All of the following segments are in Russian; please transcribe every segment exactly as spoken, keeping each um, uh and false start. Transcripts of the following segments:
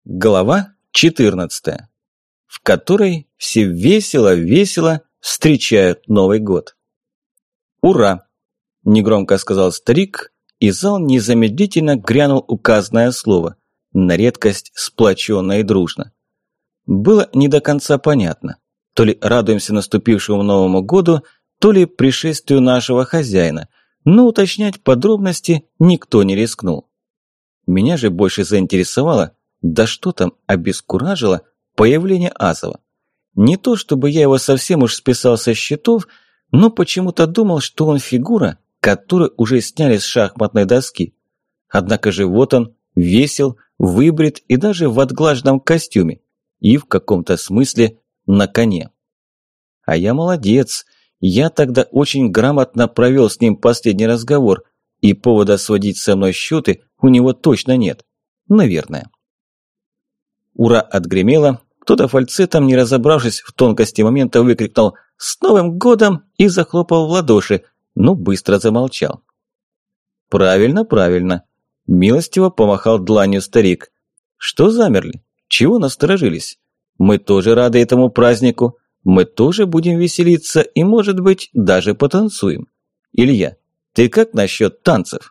Глава четырнадцатая, в которой все весело-весело встречают Новый год. «Ура!» – негромко сказал старик, и зал незамедлительно грянул указанное слово, на редкость сплоченно и дружно. Было не до конца понятно, то ли радуемся наступившему Новому году, то ли пришествию нашего хозяина, но уточнять подробности никто не рискнул. Меня же больше заинтересовало, да что там обескуражило появление Азова. Не то чтобы я его совсем уж списал со счетов, но почему-то думал, что он фигура, которую уже сняли с шахматной доски. Однако же вот он, весел, выбрит и даже в отглаженном костюме, и в каком-то смысле на коне. А я молодец, я тогда очень грамотно провел с ним последний разговор, и повода сводить со мной счеты у него точно нет. Наверное. «Ура!» отгремело, кто-то фальцетом, не разобравшись в тонкости момента, выкрикнул «С Новым годом!» и захлопал в ладоши, но быстро замолчал. «Правильно, правильно!» – милостиво помахал дланью старик. «Что замерли? Чего насторожились? Мы тоже рады этому празднику, мы тоже будем веселиться и, может быть, даже потанцуем. Илья, ты как насчет танцев?»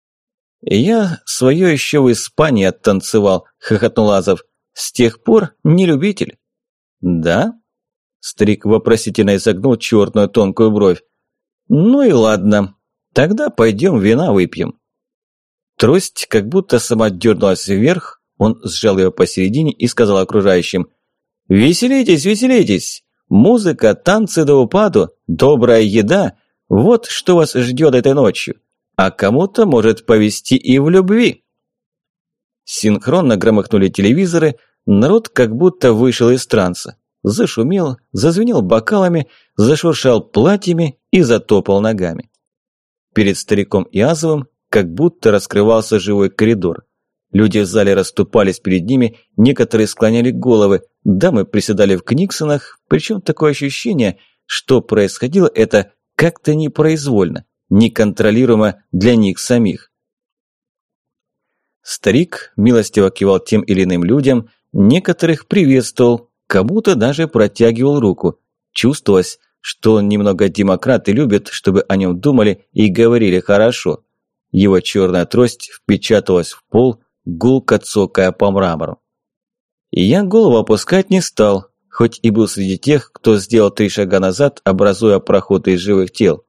«Я свое еще в Испании оттанцевал», – хохотнул Азов. «С тех пор не любитель». «Да?» Старик вопросительно изогнул черную тонкую бровь. «Ну и ладно, тогда пойдем вина выпьем». Трость как будто сама дернулась вверх, он сжал ее посередине и сказал окружающим: «Веселитесь, веселитесь! Музыка, танцы до упаду, добрая еда – вот что вас ждет этой ночью, а кому-то может повезти и в любви». Синхронно громыхнули телевизоры, народ как будто вышел из транса. Зашумел, зазвенел бокалами, зашуршал платьями и затопал ногами. Перед стариком и Азовым как будто раскрывался живой коридор. Люди в зале расступались перед ними, некоторые склоняли головы, дамы приседали в книксонах, причем такое ощущение, что происходило это как-то непроизвольно, неконтролируемо для них самих. Старик милостиво кивал тем или иным людям, некоторых приветствовал, кому-то даже протягивал руку. Чувствовалось, что он немного демократ и любит, чтобы о нем думали и говорили хорошо. Его черная трость впечаталась в пол, гулко цокая по мрамору. И я голову опускать не стал, хоть и был среди тех, кто сделал три шага назад, образуя проход из живых тел.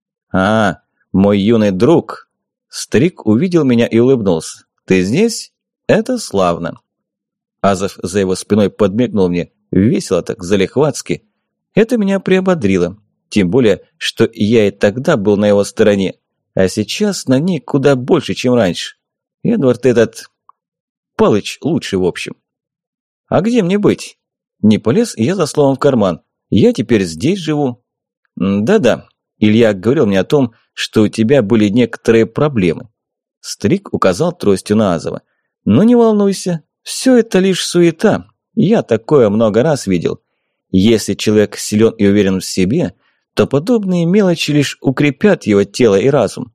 «А, мой юный друг!» Старик увидел меня и улыбнулся. «Ты здесь? Это славно!» Азов за его спиной подмигнул мне, весело так, залихватски. Это меня приободрило, тем более, что я и тогда был на его стороне, а сейчас на ней куда больше, чем раньше. Эдвард этот... Палыч лучше, в общем. «А где мне быть?» Не полез я за словом в карман. «Я теперь здесь живу». «Да-да», Илья говорил мне о том, что у тебя были некоторые проблемы. Старик указал тростью на Азова. «Ну не волнуйся, все это лишь суета. Я такое много раз видел. Если человек силен и уверен в себе, то подобные мелочи лишь укрепят его тело и разум».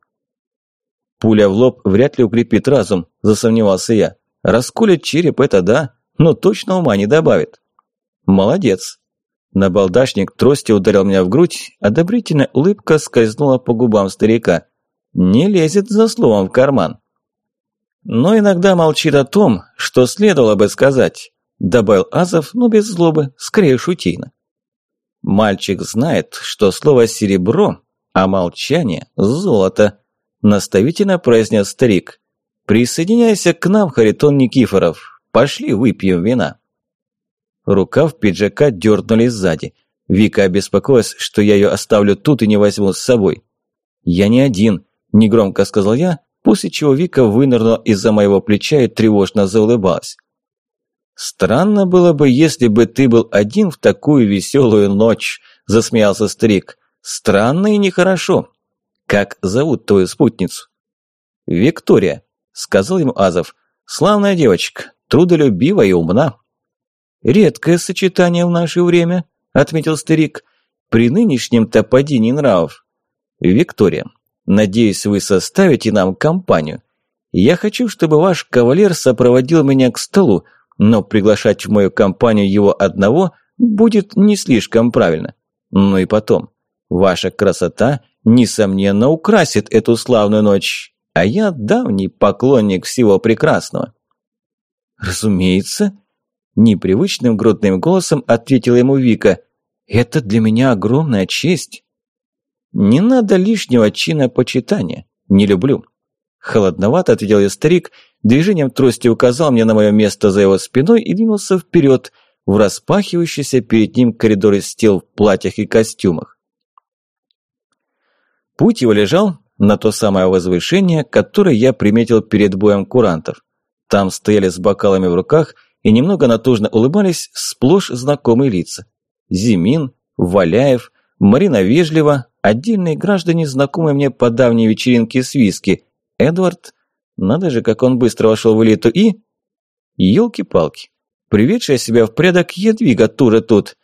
«Пуля в лоб вряд ли укрепит разум», – засомневался я. «Расколет череп, это да, но точно ума не добавит». «Молодец». Набалдашник трости ударил меня в грудь, одобрительная улыбка скользнула по губам старика. Не лезет за словом в карман. «Но иногда молчит о том, что следовало бы сказать», – добавил Азов, но без злобы, скорее шутейно. «Мальчик знает, что слово «серебро», а молчание – золото», – наставительно произнес старик. «Присоединяйся к нам, Харитон Никифоров. Пошли выпьем вина». Рукав пиджака дернули сзади. Вика обеспокоилась, что я ее оставлю тут и не возьму с собой. «Я не один», – негромко сказал я, после чего Вика вынырнула из-за моего плеча и тревожно заулыбалась. «Странно было бы, если бы ты был один в такую веселую ночь», – засмеялся старик. «Странно и нехорошо. Как зовут твою спутницу?» «Виктория», – сказал ему Азов. «Славная девочка, трудолюбива и умна». «Редкое сочетание в наше время», – отметил старик, – «при нынешнем-то падении нравов». «Виктория, надеюсь, вы составите нам компанию. Я хочу, чтобы ваш кавалер сопроводил меня к столу, но приглашать в мою компанию его одного будет не слишком правильно. Ну и потом, ваша красота, несомненно, украсит эту славную ночь, а я давний поклонник всего прекрасного». «Разумеется», – непривычным грудным голосом ответила ему Вика, – «это для меня огромная честь». «Не надо лишнего чина почитания, не люблю». Холодновато ответил я старик, движением трости указал мне на мое место за его спиной и двинулся вперед, в распахивающийся перед ним коридор из тел в платьях и костюмах. Путь его лежал на то самое возвышение, которое я приметил перед боем курантов. Там стояли с бокалами в руках и немного натужно улыбались сплошь знакомые лица. Зимин, Валяев, Марина Вежлева, отдельные граждане, знакомые мне по давней вечеринке с виски, Эдвард, надо же, как он быстро вошел в элиту, и... Ёлки-палки, приведшая себя в порядок Ядвига тоже тут.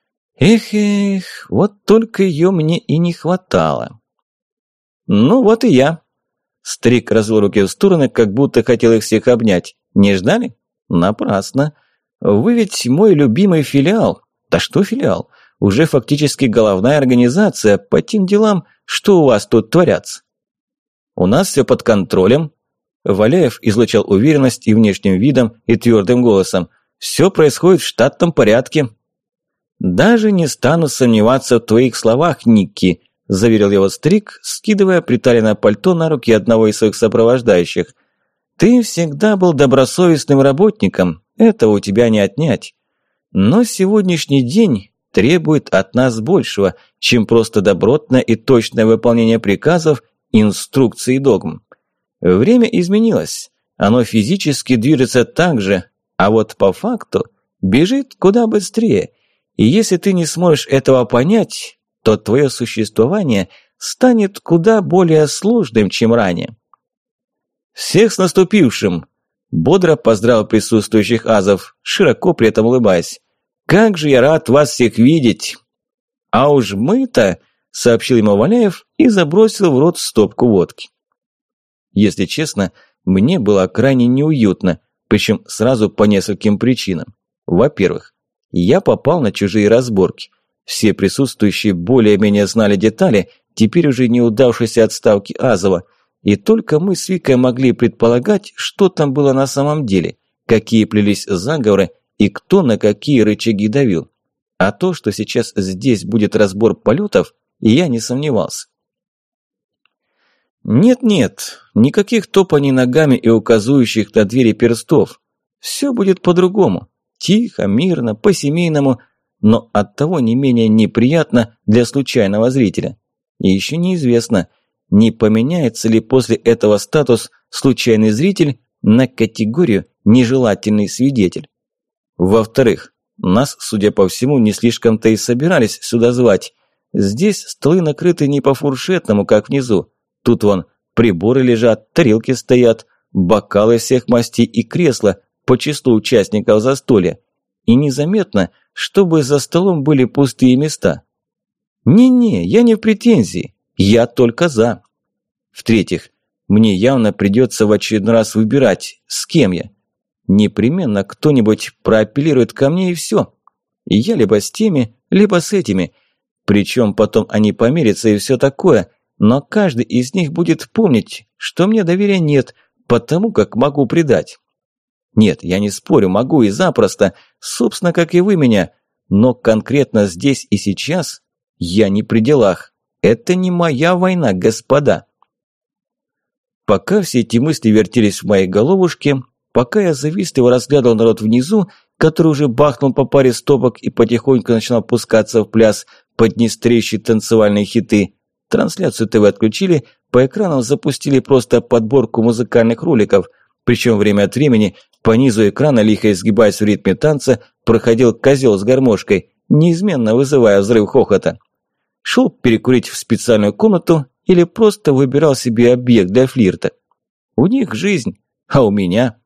Эх-эх, вот только ее мне и не хватало. Ну вот и я. Старик развел руки в стороны, как будто хотел их всех обнять. Не ждали? Напрасно. Вы ведь мой любимый филиал. Да что филиал? Уже фактически головная организация по тем делам, что у вас тут творятся. У нас все под контролем. Валяев излучал уверенность и внешним видом, и твердым голосом. Все происходит в штатном порядке. Даже не стану сомневаться в твоих словах, Никки, заверил его старик, скидывая приталенное пальто на руки одного из своих сопровождающих. Ты всегда был добросовестным работником, этого у тебя не отнять. Но сегодняшний день требует от нас большего, чем просто добротное и точное выполнение приказов, инструкций и догм. Время изменилось, оно физически движется так же, а вот по факту бежит куда быстрее. И если ты не сможешь этого понять, то твое существование станет куда более сложным, чем ранее. «Всех с наступившим!» – бодро поздравил присутствующих азов, широко при этом улыбаясь. «Как же я рад вас всех видеть!» «А уж мы-то!» – сообщил ему Валяев и забросил в рот стопку водки. Если честно, мне было крайне неуютно, причем сразу по нескольким причинам. Во-первых, я попал на чужие разборки. Все присутствующие более-менее знали детали теперь уже неудавшейся отставки Азова, и только мы с Викой могли предполагать, что там было на самом деле, какие плелись заговоры и кто на какие рычаги давил. А то, что сейчас здесь будет разбор полетов, я не сомневался. Нет-нет, никаких топаний ногами и указующих на двери перстов. Все будет по-другому. Тихо, мирно, по-семейному, но оттого не менее неприятно для случайного зрителя. И еще неизвестно, не поменяется ли после этого статус случайный зритель на категорию нежелательный свидетель. Во-вторых, нас, судя по всему, не слишком-то и собирались сюда звать. Здесь столы накрыты не по-фуршетному, как внизу. Тут вон приборы лежат, тарелки стоят, бокалы всех мастей и кресла по числу участников застолья. И незаметно, чтобы за столом были пустые места. Не-не, я не в претензии, я только за. В-третьих, мне явно придется в очередной раз выбирать, с кем я. Непременно кто-нибудь проапеллирует ко мне и все. И я либо с теми, либо с этими. Причем потом они помирятся и все такое, но каждый из них будет помнить, что мне доверия нет, потому как могу предать. Нет, я не спорю, могу и запросто, собственно, как и вы меня, но конкретно здесь и сейчас я не при делах. Это не моя война, господа. Пока все эти мысли вертелись в моей головушке, пока я завистливо разглядывал народ внизу, который уже бахнул по паре стопок и потихоньку начинал пускаться в пляс под нестрящие танцевальные хиты, трансляцию ТВ отключили, по экранам запустили просто подборку музыкальных роликов, причем время от времени по низу экрана, лихо изгибаясь в ритме танца, проходил козел с гармошкой, неизменно вызывая взрыв хохота. Шел перекурить в специальную комнату или просто выбирал себе объект для флирта. У них жизнь, а у меня...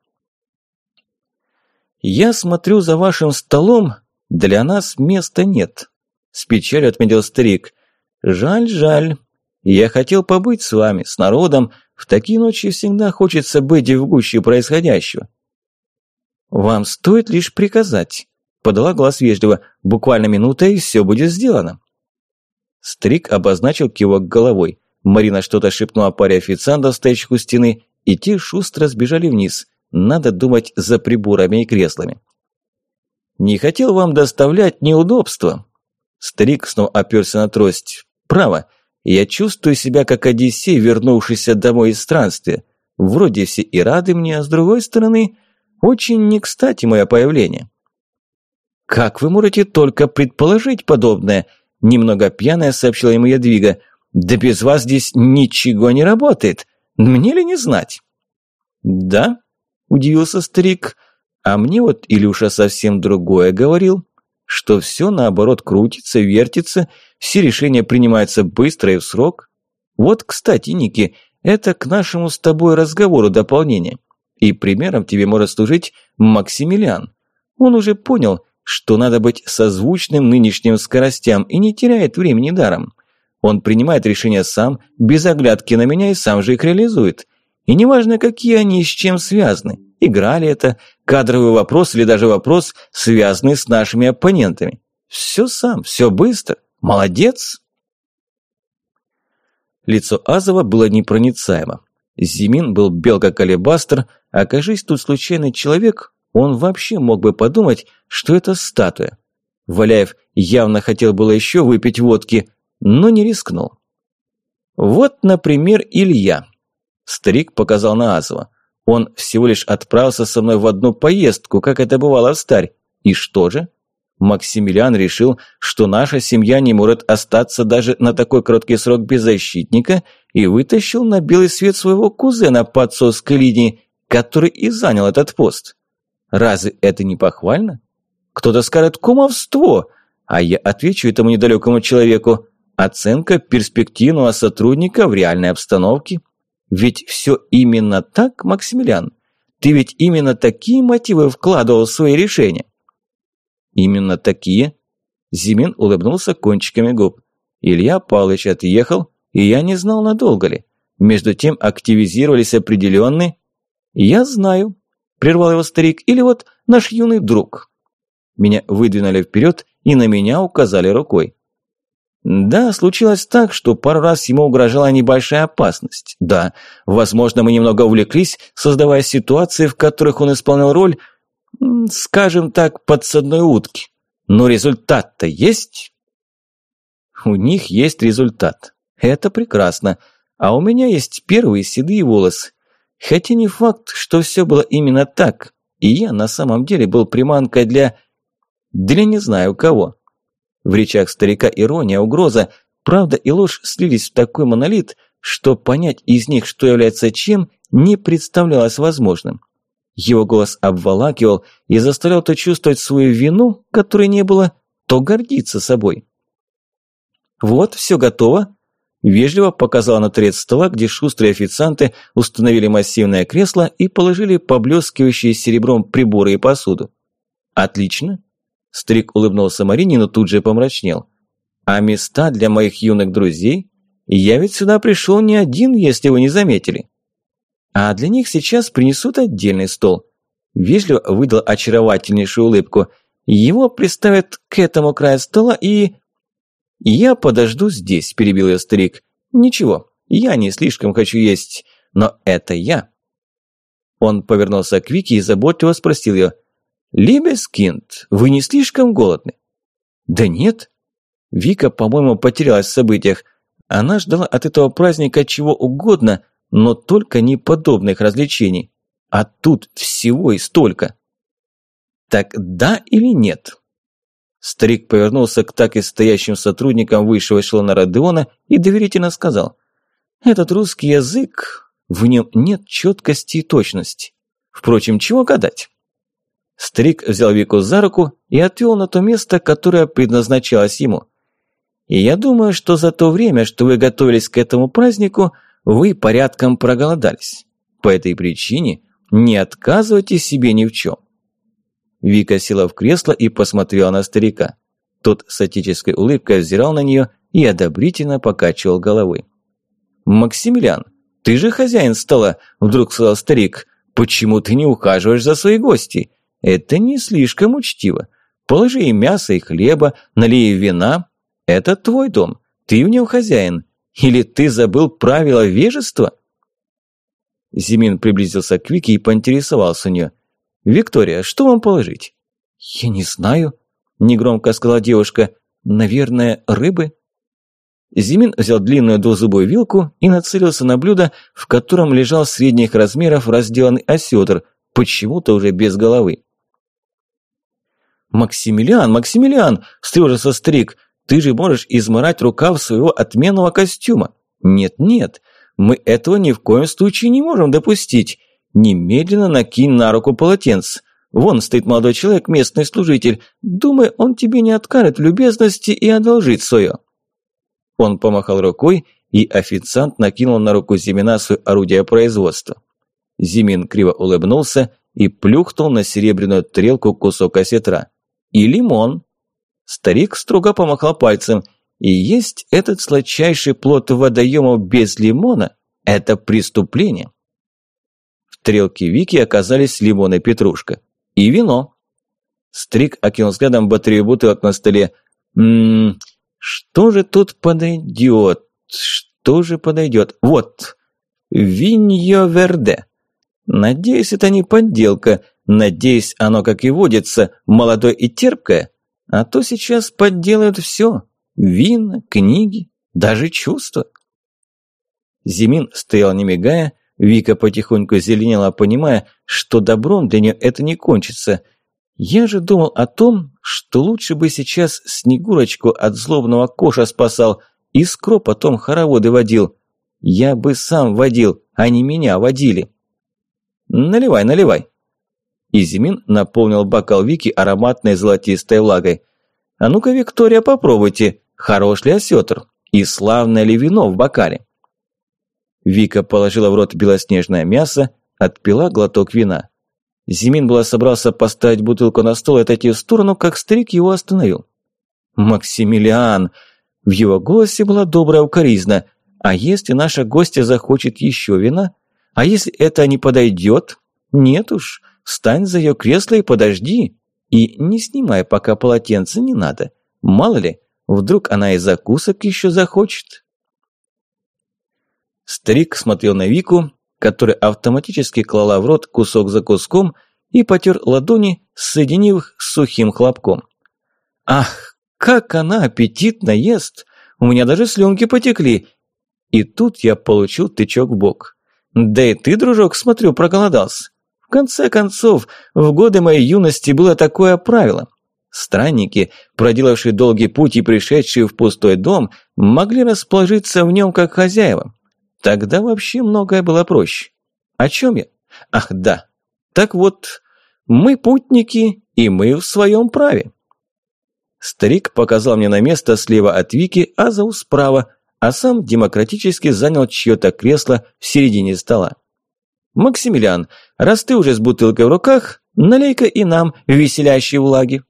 «Я смотрю, за вашим столом для нас места нет», – с печалью отметил старик. «Жаль, жаль. Я хотел побыть с вами, с народом. В такие ночи всегда хочется быть в гуще происходящего». «Вам стоит лишь приказать», – подала голос вежливо. «Буквально минута, и все будет сделано». Старик обозначил кивок головой. Марина что-то шепнула паре официантов, стоящих у стены, и те шустро сбежали вниз. Надо думать, за приборами и креслами. «Не хотел вам доставлять неудобства». Старик снова оперся на трость. «Право, я чувствую себя как Одиссей, вернувшийся домой из странствия. Вроде все и рады мне, а с другой стороны, очень не кстати мое появление». «Как вы можете только предположить подобное?» Немного пьяная сообщила ему Ядвига. «Да без вас здесь ничего не работает. Мне ли не знать?» «Да?» – удивился старик. «А мне вот Илюша совсем другое говорил, что все наоборот крутится, вертится, все решения принимаются быстро и в срок. Вот, кстати, Ники, это к нашему с тобой разговору дополнение. И примером тебе может служить Максимилиан. Он уже понял, что надо быть созвучным нынешним скоростям и не теряет времени даром. Он принимает решения сам, без оглядки на меня, и сам же их реализует. И неважно, какие они и с чем связаны. Игра ли это, кадровый вопрос или даже вопрос, связанный с нашими оппонентами. Все сам, все быстро. Молодец!» Лицо Азова было непроницаемо. Зимин был бел как алебастр, а окажись тут случайный человек, он вообще мог бы подумать, что это статуя. Валяев явно хотел было еще выпить водки, но не рискнул. «Вот, например, Илья». Старик показал на Азова. «Он всего лишь отправился со мной в одну поездку, как это бывало встарь. И что же? Максимилиан решил, что наша семья не может остаться даже на такой короткий срок без защитника, и вытащил на белый свет своего кузена по отцовской линии, который и занял этот пост. Разве это не похвально? Кто-то скажет кумовство, а я отвечу этому недалекому человеку: оценка перспективного сотрудника в реальной обстановке. Ведь все именно так, Максимилиан. Ты ведь именно такие мотивы вкладывал в свои решения». «Именно такие?» Зимин улыбнулся кончиками губ. «Илья Павлович отъехал, и я не знал, надолго ли. Между тем активизировались определенные...» «Я знаю», – прервал его старик, – «или вот наш юный друг». Меня выдвинули вперед и на меня указали рукой. «Да, случилось так, что пару раз ему угрожала небольшая опасность. Да, возможно, мы немного увлеклись, создавая ситуации, в которых он исполнял роль, скажем так, подсадной утки. Но результат-то есть?» «У них есть результат. Это прекрасно. А у меня есть первые седые волосы. Хотя не факт, что все было именно так. И я на самом деле был приманкой для... для не знаю кого». В речах старика ирония, угроза, правда и ложь слились в такой монолит, что понять из них, что является чем, не представлялось возможным. Его голос обволакивал и заставлял то чувствовать свою вину, которой не было, то гордиться собой. «Вот, все готово», – вежливо показала на торец стола, где шустрые официанты установили массивное кресло и положили поблескивающие серебром приборы и посуду. «Отлично». Старик улыбнулся Марине, но тут же помрачнел. «А места для моих юных друзей? Я ведь сюда пришел не один, если вы не заметили. А для них сейчас принесут отдельный стол». Вежливо выдал очаровательнейшую улыбку. «Его приставят к этому краю стола и...» «Я подожду здесь», – перебил ее старик. «Ничего, я не слишком хочу есть, но это я». Он повернулся к Вике и заботливо спросил ее: «Либескинд, вы не слишком голодны?» «Да нет». Вика, по-моему, потерялась в событиях. Она ждала от этого праздника чего угодно, но только не подобных развлечений. А тут всего и столько. «Так да или нет?» Старик повернулся к так и стоящим сотрудникам высшего эшелона Родеона и доверительно сказал: «Этот русский язык, в нем нет четкости и точности. Впрочем, чего гадать?» Старик взял Вику за руку и отвел на то место, которое предназначалось ему. «И я думаю, что за то время, что вы готовились к этому празднику, вы порядком проголодались. По этой причине не отказывайте себе ни в чем». Вика села в кресло и посмотрела на старика. Тот с отеческой улыбкой взирал на нее и одобрительно покачивал головой. «Максимилиан, ты же хозяин стола», – вдруг сказал старик. «Почему ты не ухаживаешь за своей гостьей? Это не слишком учтиво. Положи и мясо, и хлеба, налей вина. Это твой дом, ты в нем хозяин. Или ты забыл правила вежества?» Зимин приблизился к Вике и поинтересовался у нее. «Виктория, что вам положить?» «Я не знаю», – негромко сказала девушка. «Наверное, рыбы?» Зимин взял длинную двузубую вилку и нацелился на блюдо, в котором лежал средних размеров разделанный осетр, почему-то уже без головы. «Максимилиан, Максимилиан!» – встревожился старик. «Ты же можешь измарать рукав своего отменного костюма. Нет-нет, мы этого ни в коем случае не можем допустить. Немедленно накинь на руку полотенце. Вон стоит молодой человек, местный служитель. Думаю, он тебе не откажет в любезности и одолжит свое». Он помахал рукой, и официант накинул на руку Зимина свое орудие производства. Зимин криво улыбнулся и плюхнул на серебряную тарелку кусок осетра. «И лимон». Старик строго помахал пальцем. «И есть этот сладчайший плод водоемов без лимона – это преступление». В тарелке Вики оказались лимон и петрушка. И вино. Старик окинул взглядом батарею бутылок на столе. «Ммм, что же тут подойдет? Что же подойдет? Вот, виньо верде. Надеюсь, это не подделка. Надеюсь, оно, как и водится, молодое и терпкое. А то сейчас подделают все. Вина, книги, даже чувства». Зимин стоял не мигая. Вика потихоньку зеленела, понимая, что добром для нее это не кончится. Я же думал о том, что лучше бы сейчас Снегурочку от злобного коша спасал и скро потом хороводы водил. Я бы сам водил, а не меня водили. «Наливай, наливай». И Зимин наполнил бокал Вики ароматной золотистой влагой. «А ну-ка, Виктория, попробуйте, хорош ли осетр и славное ли вино в бокале». Вика положила в рот белоснежное мясо, отпила глоток вина. Зимин было собрался поставить бутылку на стол и отойти в сторону, как старик его остановил. «Максимилиан!» В его голосе была добрая укоризна. «А если наша гостья захочет еще вина? А если это не подойдет? Нет уж, встань за ее кресло и подожди. И не снимай пока полотенце, не надо. Мало ли, вдруг она и закусок еще захочет». Старик смотрел на Вику, которая автоматически клала в рот кусок за куском и потер ладони, соединив их с сухим хлопком. «Ах, как она аппетитно ест! У меня даже слюнки потекли!» И тут я получил тычок в бок. «Да и ты, дружок, смотрю, проголодался. В конце концов, в годы моей юности было такое правило. Странники, проделавшие долгий путь и пришедшие в пустой дом, могли расположиться в нем как хозяева. Тогда вообще многое было проще. О чем я? Ах, да. Так вот, мы путники, и мы в своем праве». Старик показал мне на место слева от Вики, а Азау справа, а сам демократически занял чье-то кресло в середине стола. «Максимилиан, раз ты уже с бутылкой в руках, налей-ка и нам веселящей влаги».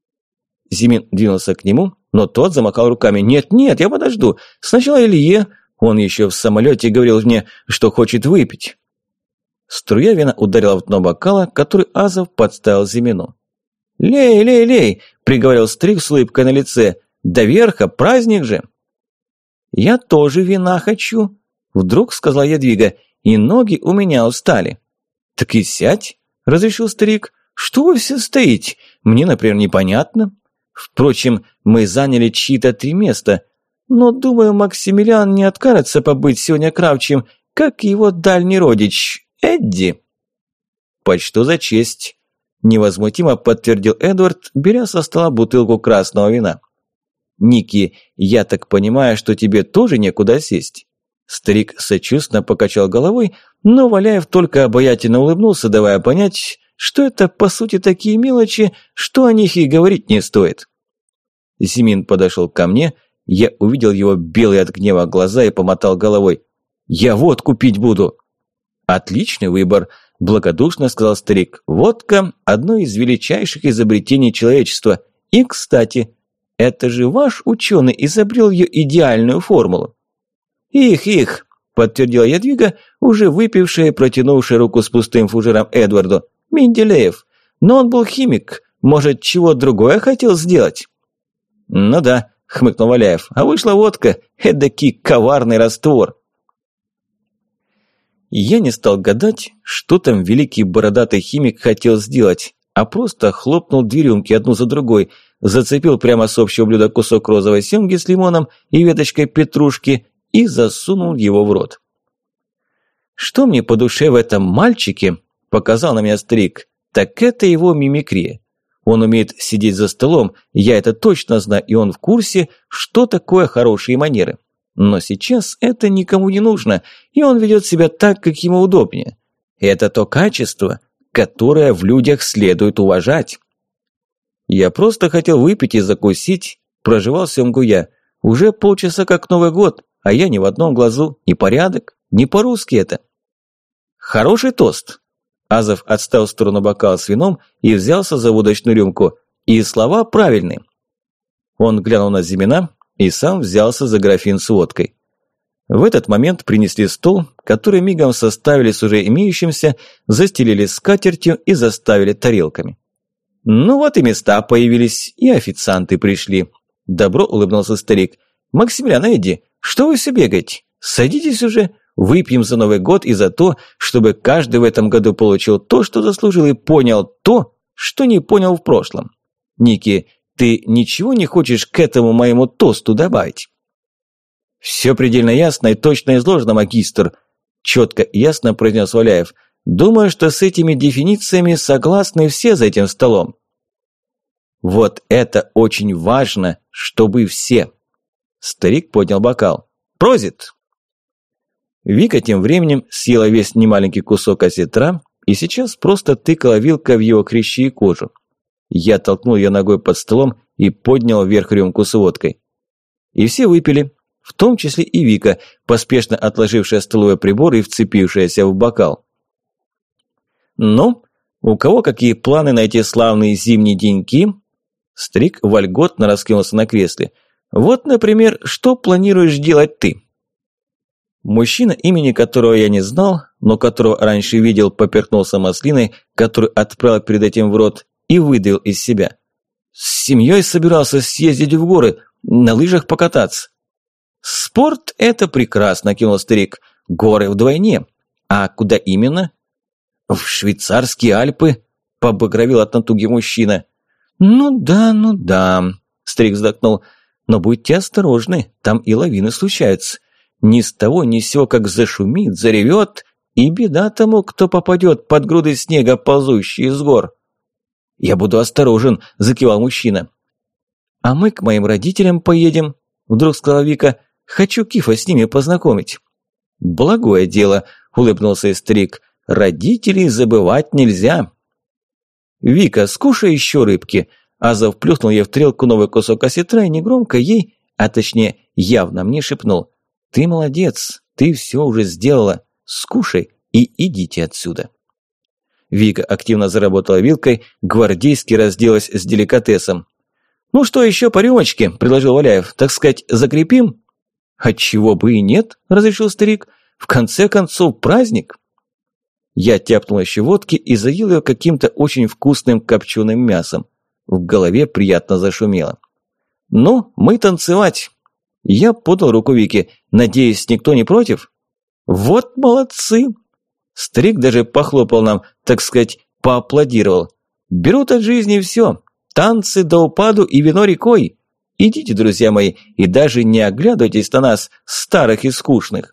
Зимин двинулся к нему, но тот замахал руками. «Нет-нет, я подожду. Сначала Илье. Он еще в самолете говорил мне, что хочет выпить». Струя вина ударила в дно бокала, который Азов подставил Зимину. «Лей, лей, лей!» – приговорил старик с улыбкой на лице. «До верха, праздник же!» «Я тоже вина хочу», – вдруг сказала Ядвига, – «и ноги у меня устали». «Так и сядь», – разрешил старик. «Что вы все стоите? Мне, например, непонятно. Впрочем, мы заняли чьи-то три места. Но, думаю, Максимилиан не откажется побыть сегодня кравчим, как его дальний родич, Эдди». «Почту за честь», – невозмутимо подтвердил Эдвард, беря со стола бутылку красного вина. «Ники, я так понимаю, что тебе тоже некуда сесть?» Старик сочувственно покачал головой, но Валяев только обаятельно улыбнулся, давая понять, что это по сути такие мелочи, что о них и говорить не стоит. Зимин подошел ко мне, я увидел его белые от гнева глаза и помотал головой. «Я водку пить буду!» «Отличный выбор», – благодушно сказал старик. «Водка – одно из величайших изобретений человечества. И, кстати, это же ваш ученый изобрел ее идеальную формулу». «Их, их», – подтвердила Ядвига, уже выпившая и протянувшая руку с пустым фужером Эдварду. «Менделеев. Но он был химик, может, чего другое хотел сделать? Ну да, хмыкнул Валяев, а вышла водка, эдакий коварный раствор. Я не стал гадать, что там великий бородатый химик хотел сделать, а просто хлопнул две рюмки одну за другой, зацепил прямо с общего блюда кусок розовой семги с лимоном и веточкой петрушки и засунул его в рот. Что мне по душе в этом мальчике, показал на меня старик, так это его мимикрия. Он умеет сидеть за столом, я это точно знаю, и он в курсе, что такое хорошие манеры. Но сейчас это никому не нужно, и он ведет себя так, как ему удобнее. Это то качество, которое в людях следует уважать. Я просто хотел выпить и закусить, проживал семгу я. Уже полчаса как Новый год, а я ни в одном глазу, ни порядок, ни по-русски это. Хороший тост. Азов отставил в сторону бокал с вином и взялся за водочную рюмку. И слова правильные. Он глянул на Зимина и сам взялся за графин с водкой. В этот момент принесли стол, который мигом составили с уже имеющимся, застелили скатертью и заставили тарелками. Ну вот и места появились, и официанты пришли. Добро улыбнулся старик. Максимилиан, Эдди, что вы все бегаете? Садитесь уже, выпьем за Новый год и за то, чтобы каждый в этом году получил то, что заслужил, и понял то, что не понял в прошлом. Ники, ты ничего не хочешь к этому моему тосту добавить? Все предельно ясно и точно изложено, магистр. Четко и ясно произнес Валяев. Думаю, что с этими дефинициями согласны все за этим столом. Вот это очень важно, чтобы все. Старик поднял бокал. Прозит! Вика тем временем съела весь немаленький кусок осетра и сейчас просто тыкала вилкой в его хрящи и кожу. Я толкнул ее ногой под столом и поднял вверх рюмку с водкой. И все выпили, в том числе и Вика, поспешно отложившая столовый прибор и вцепившаяся в бокал. «Ну, у кого какие планы на эти славные зимние деньки?» Старик вольготно раскинулся на кресле. «Вот, например, что планируешь делать ты?» Мужчина, имени которого я не знал, но которого раньше видел, поперхнулся маслиной, которую отправил перед этим в рот, и выдавил из себя. «С семьей собирался съездить в горы, на лыжах покататься». «Спорт – это прекрасно», – кинул старик. «Горы вдвойне. А куда именно?» «В швейцарские Альпы», – побагровил от натуги мужчина. «Ну да, ну да», – старик вздохнул. «Но будьте осторожны, там и лавины случаются. Ни с того ни с сего как зашумит, заревет, и беда тому, кто попадет под груды снега, ползущие с гор». «Я буду осторожен», – закивал мужчина. «А мы к моим родителям поедем», – вдруг сказала Вика. «Хочу Кифа с ними познакомить». «Благое дело», – улыбнулся и старик. «Родителей забывать нельзя». «Вика, скушай еще рыбки». Азов плюхнул ей в тарелку новый кусок осетра и негромко ей, а точнее явно мне шепнул. «Ты молодец, ты все уже сделала. Скушай и идите отсюда». Вика активно заработала вилкой, гвардейски разделась с деликатесом. «Ну что, еще по рюмочке?» – предложил Валяев. «Так сказать, закрепим?» «Отчего бы и нет?» – разрешил старик. «В конце концов, праздник». Я тяпнул еще водки и заел ее каким-то очень вкусным копченым мясом. В голове приятно зашумело. «Ну, мы танцевать!» Я подал руку Вике. «Надеюсь, никто не против?» «Вот молодцы!» Старик даже похлопал нам, так сказать, поаплодировал. «Берут от жизни все. Танцы до упаду и вино рекой. Идите, друзья мои, и даже не оглядывайтесь на нас, старых и скучных».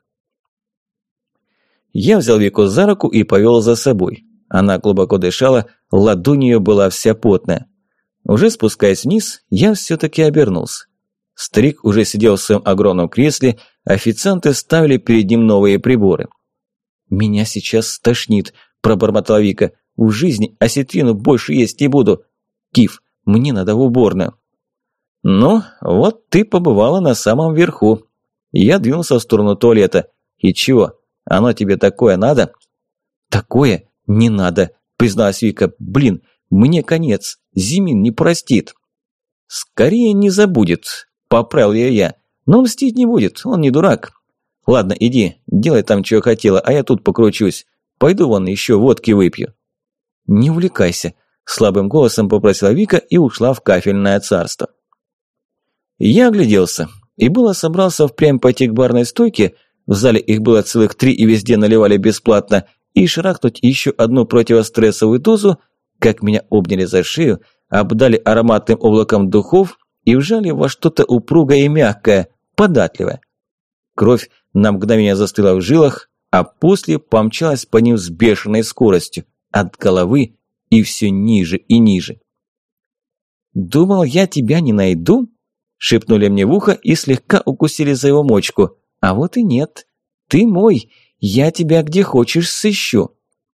Я взял Вику за руку и повел за собой. Она глубоко дышала, ладонь ее была вся потная. Уже спускаясь вниз, я все-таки обернулся. Старик уже сидел в своем огромном кресле, официанты ставили перед ним новые приборы. «Меня сейчас стошнит», – пробормотала Вика. «В жизни осетрину больше есть не буду. Киф, мне надо в уборную». «Ну, вот ты побывала на самом верху». Я двинулся в сторону туалета. «И чего? Оно тебе такое надо?» «Такое не надо», – призналась Вика. «Блин, мне конец. Зимин не простит». «Скорее не забудет», – поправил ее я. «Но мстить не будет, он не дурак. Ладно, иди, делай там, чего хотела, а я тут покручусь. Пойду вон еще водки выпью». «Не увлекайся», Слабым голосом попросила Вика и ушла в кафельное царство. Я огляделся и было собрался впрямь пойти к барной стойке, в зале их было целых три и везде наливали бесплатно, и шарахнуть еще одну противострессовую дозу, как меня обняли за шею, обдали ароматным облаком духов и вжали во что-то упругое и мягкое, податливое. Кровь на мгновение застыла в жилах, а после помчалась по ним с бешеной скоростью, от головы и все ниже и ниже. «Думал, я тебя не найду?» – шепнули мне в ухо и слегка укусили за его мочку. «А вот и нет. Ты мой, я тебя где хочешь сыщу».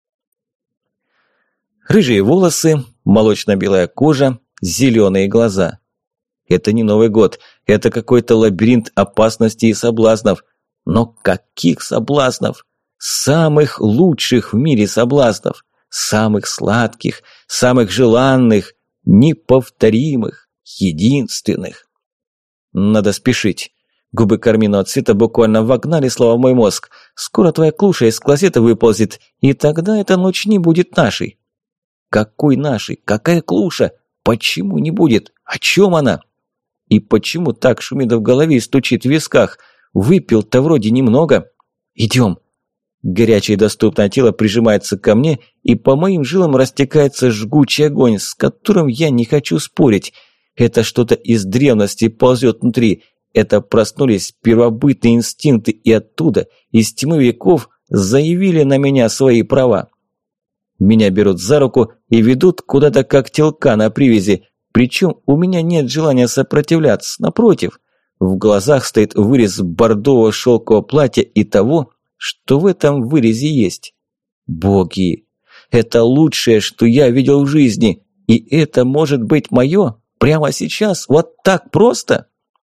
Рыжие волосы, молочно-белая кожа, зеленые глаза. Это не Новый год, это какой-то лабиринт опасностей и соблазнов. Но каких соблазнов? Самых лучших в мире соблазнов. Самых сладких, самых желанных, неповторимых, единственных. Надо спешить. Губы карминного цвета буквально вогнали слова в мой мозг. Скоро твоя клуша из клозета выползет, и тогда эта ночь не будет нашей. Какой нашей? Какая клуша? Почему не будет? О чем она? И почему так шумит в голове и стучит в висках? Выпил-то вроде немного. Идем. Горячее и доступное тело прижимается ко мне, и по моим жилам растекается жгучий огонь, с которым я не хочу спорить. Это что-то из древности ползет внутри. Это проснулись первобытные инстинкты, и оттуда, из тьмы веков, заявили на меня свои права. Меня берут за руку и ведут куда-то как телка на привязи, причем у меня нет желания сопротивляться, напротив. В глазах стоит вырез бордового шелкового платья и того, что в этом вырезе есть. Боги! Это лучшее, что я видел в жизни, и это может быть мое прямо сейчас, вот так просто?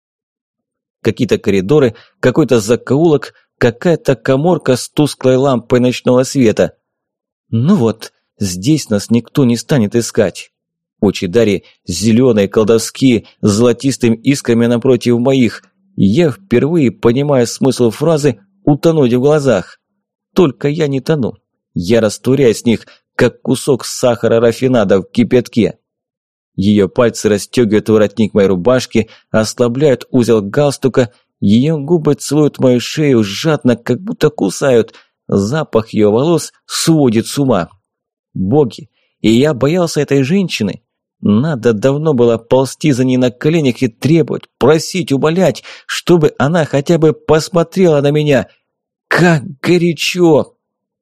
Какие-то коридоры, какой-то закоулок, какая-то каморка с тусклой лампой ночного света. Ну вот, здесь нас никто не станет искать. Очи Дарьи зеленые, колдовские, с золотистыми искрами напротив моих. Я впервые понимаю смысл фразы «утонуть в глазах». Только я не тону. Я растворяюсь в них, как кусок сахара рафинада в кипятке. Ее пальцы расстегивают воротник моей рубашки, ослабляют узел галстука, ее губы целуют мою шею жадно, как будто кусают. Запах ее волос сводит с ума. Боги, и я боялся этой женщины. Надо давно было ползти за ней на коленях и требовать, просить, умолять, чтобы она хотя бы посмотрела на меня. Как горячо!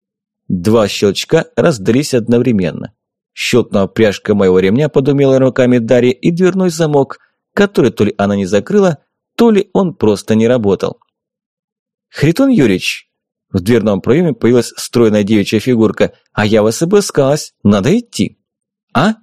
Два щелчка раздались одновременно. Щелкнула пряжка моего ремня под умелыми руками Дарьи и дверной замок, который то ли она не закрыла, то ли он просто не работал. «Харитон Юрьевич!» В дверном проеме появилась стройная девичья фигурка. «А я вас обыскалась, надо идти». «А?»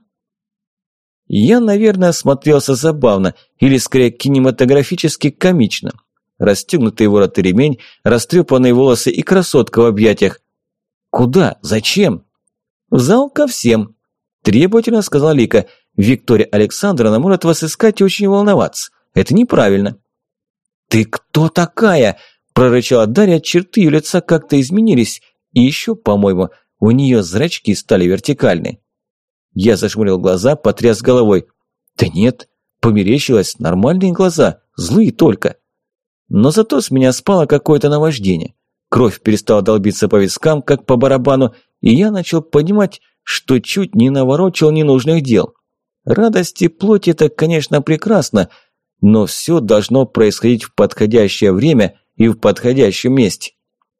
Я, наверное, смотрелся забавно, или скорее кинематографически комично. Расстегнутый ворот и ремень, растрепанные волосы и красотка в объятиях. «Куда? Зачем?» «В зал ко всем», – требовательно сказала Лика. «Виктория Александровна может вас искать и очень волноваться. Это неправильно». «Ты кто такая?» – прорычала Дарья, черты ее лица как-то изменились. И еще, по-моему, у нее зрачки стали вертикальные. Я зажмурил глаза, потряс головой. «Да нет, померещилось, нормальные глаза, злые только». Но зато с меня спало какое-то наваждение. Кровь перестала долбиться по вискам, как по барабану, и я начал понимать, что чуть не наворочил ненужных дел. Радость и плоть – это, конечно, прекрасно, но все должно происходить в подходящее время и в подходящем месте.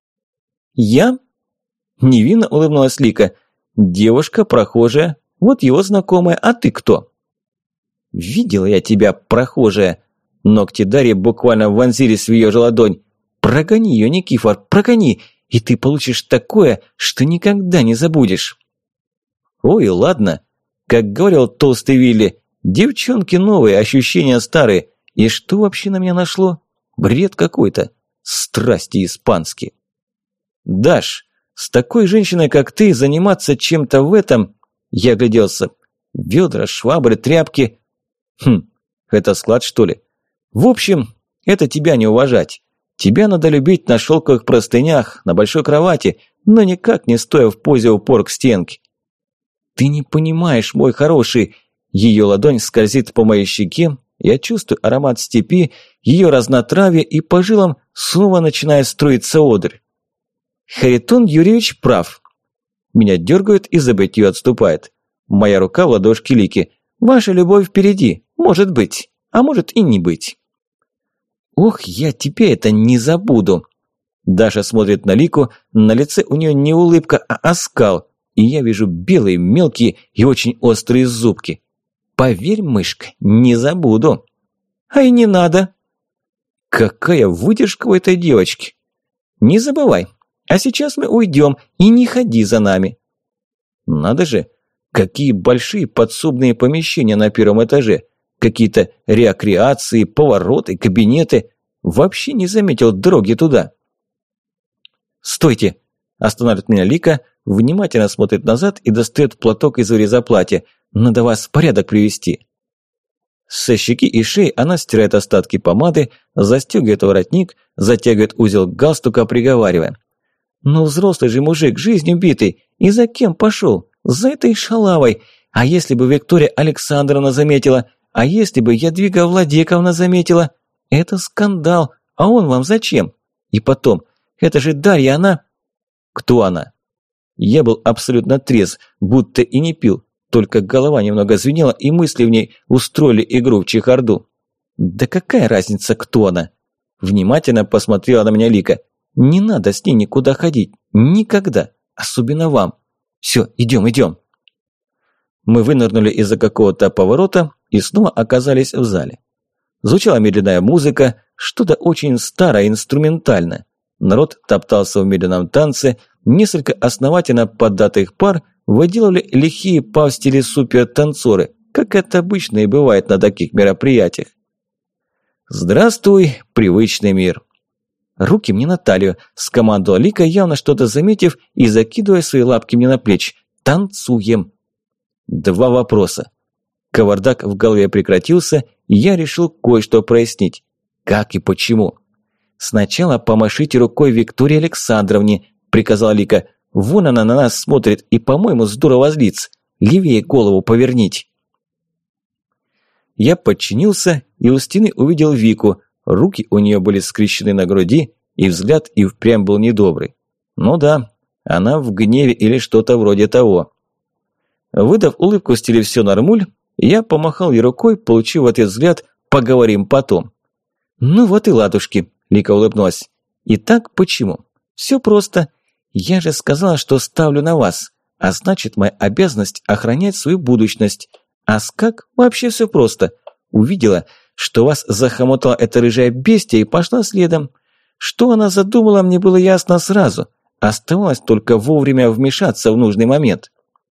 «Я?» – невинно улыбнулась Лика. «Девушка прохожая, вот его знакомая, а ты кто?» «Видела я тебя, прохожая!» Ногти Дарьи буквально вонзились в ее же ладонь. «Прогони ее, Никифор, прогони, и ты получишь такое, что никогда не забудешь». «Ой, ладно. Как говорил толстый Вилли, девчонки новые, ощущения старые. И что вообще на меня нашло? Бред какой-то. Страсти испанские». «Даш, с такой женщиной, как ты, заниматься чем-то в этом...» Я огляделся. Ведра, швабры, тряпки. Хм, это склад, что ли? В общем, это тебя не уважать. Тебя надо любить на шелковых простынях, на большой кровати, но никак не стоя в позе упор к стенке. Ты не понимаешь, мой хороший. Ее ладонь скользит по моей щеке, я чувствую аромат степи, ее разнотравье, и по жилам снова начинает струиться одырь. Харитон Юрьевич прав. Меня дергают, и забытье отступает. Моя рука в ладошке Лики. Ваша любовь впереди, может быть, а может и не быть. Ох, я тебе это не забуду. Даша смотрит на Лику, на лице у нее не улыбка, а оскал, и я вижу белые, мелкие и очень острые зубки. Поверь, мышка, не забуду. А и не надо. Какая выдержка у этой девочки. Не забывай. А сейчас мы уйдем, и не ходи за нами. Надо же, какие большие подсобные помещения на первом этаже. Какие-то рекреации, повороты, кабинеты. Вообще не заметил дороги туда. Стойте! Останавливает меня Лика, внимательно смотрит назад и достает платок из выреза платья. Надо вас в порядок привести. Со щеки и шеи она стирает остатки помады, застегивает воротник, затягивает узел галстука, приговаривая. Ну взрослый же мужик, жизнью битый, и за кем пошел? За этой шалавой. А если бы Виктория Александровна заметила? А если бы Ядвига Владиковна заметила? Это скандал, а он вам зачем? И потом, это же Дарья, она... Кто она? Я был абсолютно трезв, будто и не пил. Только голова немного звенела, и мысли в ней устроили игру в чехарду. Да какая разница, кто она? Внимательно посмотрела на меня Лика. Не надо с ней никуда ходить. Никогда. Особенно вам. Все, идем, идем. Мы вынырнули из-за какого-то поворота и снова оказались в зале. Звучала медленная музыка, что-то очень старое, инструментальное. Народ топтался в медленном танце, несколько основательно поддатых пар выделывали лихие па в стиле супер-танцоры, как это обычно и бывает на таких мероприятиях. Здравствуй, привычный мир. Руки мне на талию, скомандовала Лика, явно что-то заметив и закидывая свои лапки мне на плечи. Танцуем. Два вопроса. Кавардак в голове прекратился, и я решил кое-что прояснить. Как и почему? Сначала помашите рукой Виктории Александровне, приказала Лика. Вон она на нас смотрит и, по-моему, здорово злится. Левее голову поверните. Я подчинился и у стены увидел Вику. Руки у нее были скрещены на груди, и взгляд и впрямь был недобрый. Ну да, она в гневе или что-то вроде того. Выдав улыбку в стиле «все нормуль», я помахал ей рукой, получив в ответ взгляд «поговорим потом». Ну вот и ладушки, Лика улыбнулась. Итак, почему? Все просто. Я же сказала, что ставлю на вас, а значит, моя обязанность охранять свою будущность. А с как? Вообще все просто. Увидела, что вас захомотала эта рыжая бестия и пошла следом. Что она задумала, мне было ясно сразу. Оставалось только вовремя вмешаться в нужный момент.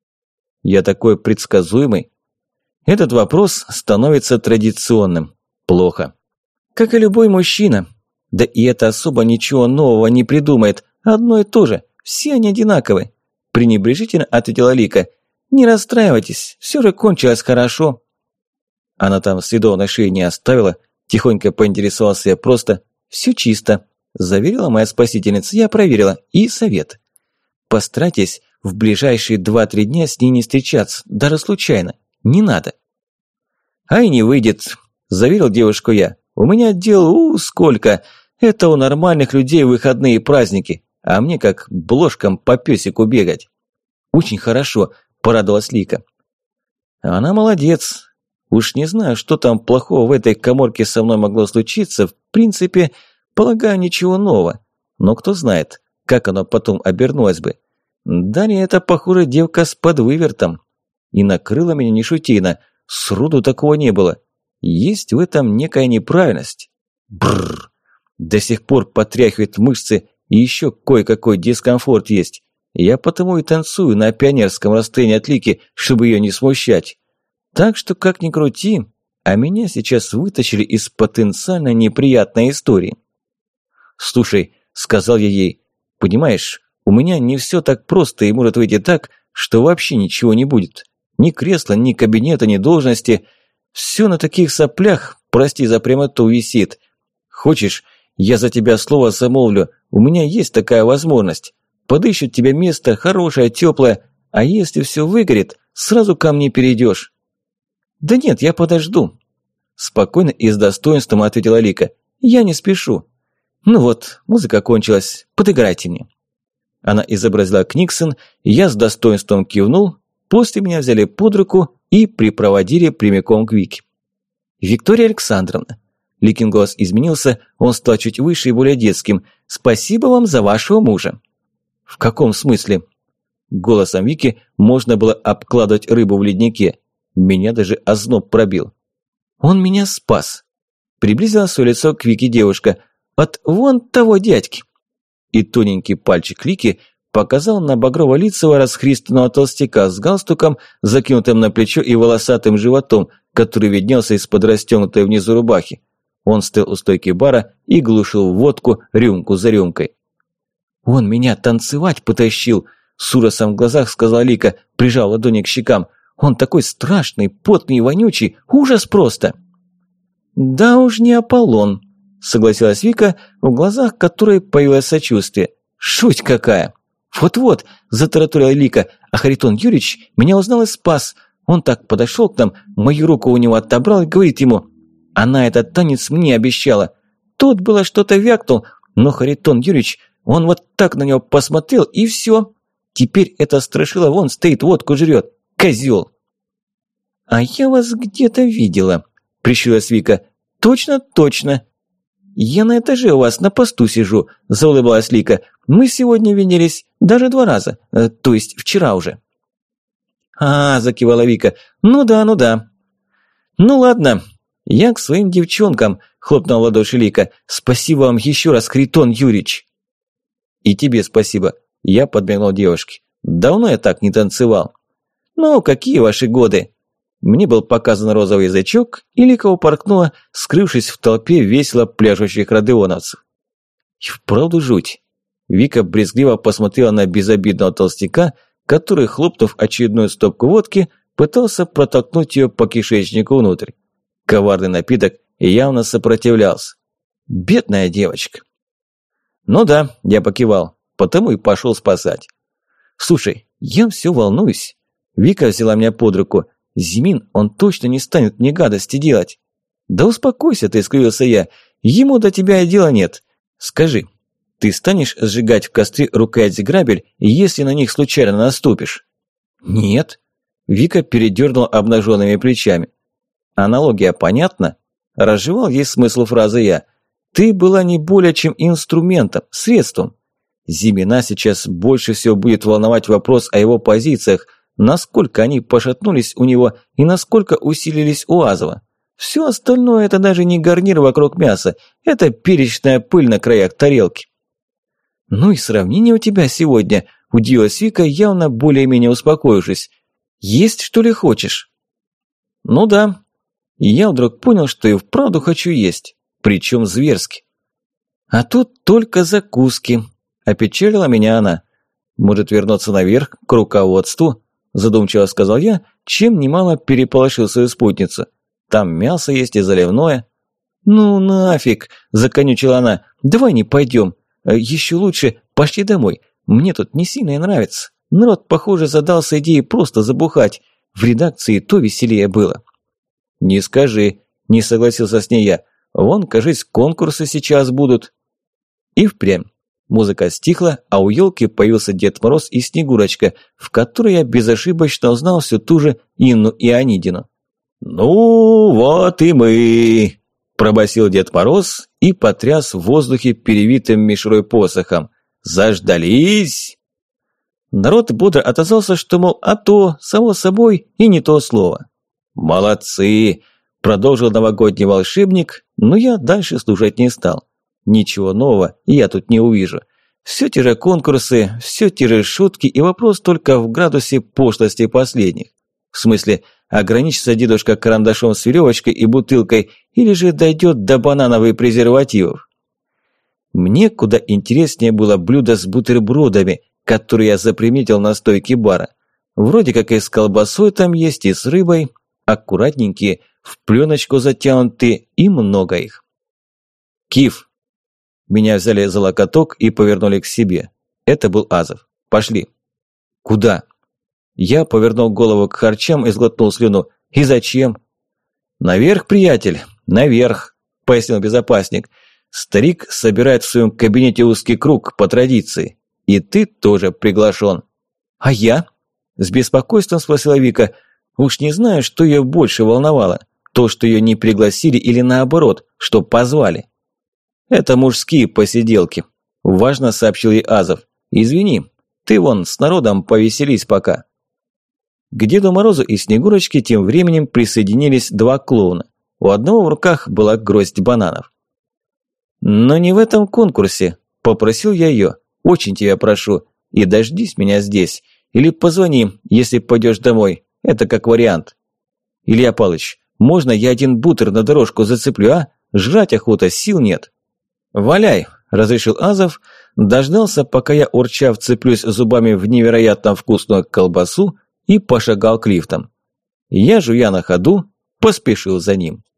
Я такой предсказуемый. Этот вопрос становится традиционным. Плохо. Как и любой мужчина. Да и это особо ничего нового не придумает. Одно и то же. Все они одинаковы. Пренебрежительно ответила Лика. Не расстраивайтесь, все же кончилось хорошо. Она там следов на шее не оставила. Тихонько поинтересовался я просто. Все чисто. Заверила моя спасительница. Я проверила. И совет. Постарайтесь в ближайшие два-три дня с ней не встречаться. Даже случайно. Не надо. Ай, не выйдет. Заверил девушку я. У меня дел у сколько. Это у нормальных людей выходные и праздники. А мне как бложкам по песику бегать. Очень хорошо, порадовалась Лика. Она молодец. Уж не знаю, что там плохого в этой каморке со мной могло случиться. В принципе, полагаю, ничего нового. Но кто знает, как оно потом обернулось бы. Дарья это, похоже, девка с подвывертом. И накрыла меня не шутейно. Сроду такого не было. Есть в этом некая неправильность. Бррр. До сих пор потряхивает мышцы, и еще кое-какой дискомфорт есть. Я потому и танцую на пионерском расстоянии от Лики, чтобы ее не смущать. Так что, как ни крути, а меня сейчас вытащили из потенциально неприятной истории. «Слушай», – сказал я ей, – «понимаешь, у меня не все так просто, и может выйти так, что вообще ничего не будет. Ни кресла, ни кабинета, ни должности. Все на таких соплях, прости за прямоту, висит. Хочешь, я за тебя слово замолвлю, у меня есть такая возможность. Подыщут тебе место хорошее, теплое, А если все выгорит, сразу ко мне перейдешь». «Да нет, я подожду», – спокойно и с достоинством ответила Лика. «Я не спешу». «Ну вот, музыка кончилась, подыграйте мне». Она изобразила Книксон, я с достоинством кивнул, после меня взяли под руку и припроводили прямиком к Вике. «Виктория Александровна». Ликин голос изменился, он стал чуть выше и более детским. «Спасибо вам за вашего мужа». «В каком смысле?» Голосом Вики можно было обкладывать рыбу в леднике. Меня даже озноб пробил. «Он меня спас». Приблизила свое лицо к Вике девушка. «От вон того дядьки». И тоненький пальчик Лики показал на багрово-лицевого расхристанного толстяка с галстуком, закинутым на плечо и волосатым животом, который виднелся из-под расстегнутой внизу рубахи. Он стоял у стойки бара и глушил водку рюмку за рюмкой. «Он меня танцевать потащил», – с ужасом в глазах сказала Лика, прижал ладони к щекам. «Он такой страшный, потный и вонючий, ужас просто». «Да уж не Аполлон», – согласилась Вика, в глазах которой появилось сочувствие. «Шуть какая!» «Вот-вот», – затараторила Лика, – «а Харитон Юрьевич меня узнал и спас. Он так подошел к нам, мою руку у него отобрал и говорит ему: она этот танец мне обещала. Тут было что-то вякнул, но Харитон Юрьевич, он вот так на него посмотрел и все. Теперь это страшило вон стоит, водку жрет. Козел!» «А я вас где-то видела», – прищурилась Вика. «Точно, точно». «Я на этаже у вас на посту сижу», – заулыбалась Лика. «Мы сегодня виделись даже два раза, э, то есть вчера уже». «А, – закивала Вика, – ну да, ну да». «Ну ладно, я к своим девчонкам», – хлопнула в ладоши Лика. «Спасибо вам еще раз, Харитон Юрьевич». «И тебе спасибо», – я подмигнул девушке. «Давно я так не танцевал». «Ну, какие ваши годы?» Мне был показан розовый язычок, и Лика упорхнула, скрывшись в толпе весело пляшущих родеоновцев. И вправду жуть. Вика брезгливо посмотрела на безобидного толстяка, который, хлопнув очередную стопку водки, пытался протолкнуть ее по кишечнику внутрь. Коварный напиток явно сопротивлялся. Бедная девочка. «Ну да», – я покивал, потому и пошел спасать. «Слушай, я все волнуюсь». Вика взяла меня под руку. «Зимин, он точно не станет мне гадости делать». «Да успокойся ты», – скривился я. «Ему до тебя и дела нет. Скажи, ты станешь сжигать в костре рукоять грабель, если на них случайно наступишь?» «Нет». Вика передернула обнаженными плечами. «Аналогия понятна?» Разжевал ей смысл фразы я. «Ты была не более чем инструментом, средством. Зимина сейчас больше всего будет волновать вопрос о его позициях, насколько они пошатнулись у него и насколько усилились у Азова. Все остальное – это даже не гарнир вокруг мяса, это перечная пыль на краях тарелки». «Ну и сравнение у тебя сегодня», – удивилась Вика, явно более-менее успокоившись. «Есть, что ли, хочешь?» «Ну да». И я вдруг понял, что и вправду хочу есть, причем зверски. «А тут только закуски», – опечалила меня она. «Может вернуться наверх, к руководству?» – задумчиво сказал я, чем немало переполошил свою спутницу. «Там мясо есть и заливное». «Ну нафиг!» – законючила она. «Давай не пойдем. Еще лучше пошли домой. Мне тут не сильно и нравится. Народ, похоже, задался идеей просто забухать. В редакции то веселее было». «Не скажи», – не согласился с ней я. «Вон, кажись, конкурсы сейчас будут». И впрямь. Музыка стихла, а у елки появился Дед Мороз и Снегурочка, в которой я безошибочно узнал всю ту же Инну Ионидину. «Ну, вот и мы», – пробасил Дед Мороз и потряс в воздухе перевитым мишурой посохом. «Заждались?» Народ бодро отозвался, что, мол, а то, само собой, и не то слово. «Молодцы!» – продолжил новогодний волшебник, но я дальше слушать не стал. Ничего нового я тут не увижу. Все те же конкурсы, все те же шутки, и вопрос только в градусе пошлости последних. В смысле, ограничится дедушка карандашом с веревочкой и бутылкой, или же дойдет до бананов и презервативов. Мне куда интереснее было блюдо с бутербродами, которые я заприметил на стойке бара. Вроде как и с колбасой там есть, и с рыбой. Аккуратненькие, в пленочку затянутые, и много их. «Киф!» Меня взяли за локоток и повернули к себе. Это был Азов. «Пошли». «Куда?» Я повернул голову к харчам и сглотнул слюну. «И зачем?» «Наверх, приятель, наверх», – пояснил безопасник. «Старик собирает в своем кабинете узкий круг по традиции. И ты тоже приглашен». «А я?» – с беспокойством спросила Вика. Уж не знаю, что ее больше волновало. То, что ее не пригласили, или наоборот, что позвали. «Это мужские посиделки», – важно сообщил ей Азов. «Извини, ты вон с народом повеселись пока». К Деду Морозу и Снегурочке тем временем присоединились два клоуна. У одного в руках была гроздь бананов. «Но не в этом конкурсе», – попросил я ее. «Очень тебя прошу, и дождись меня здесь. Или позвони, если пойдешь домой. Это как вариант». «Илья Павлович, можно я один бутер на дорожку зацеплю, а? Жрать охота, сил нет». «Валяй», – разрешил Азов, дождался, пока я, урча, вцеплюсь зубами в невероятно вкусную колбасу, и пошагал к лифтам. Я, жуя на ходу, поспешил за ним.